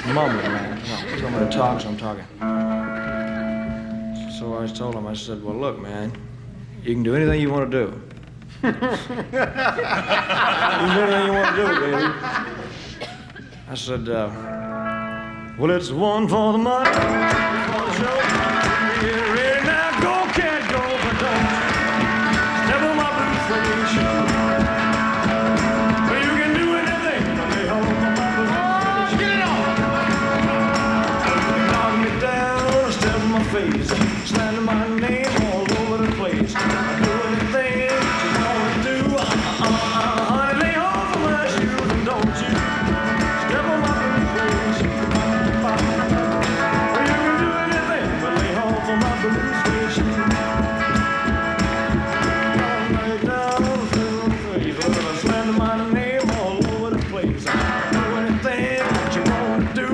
mumbling, man. No, somebody talks, I'm talking. So I told him, I said, well, look, man, you can do anything you want to do. You can do anything you want to do, baby. I said, well, it's one for the money, for the show. Get ready now, go, cat, go, but don't step on my boots for me to show. Well, you can do anything, but they hold my boots. Oh, get it on! Knock me down, step on my face, slander my name.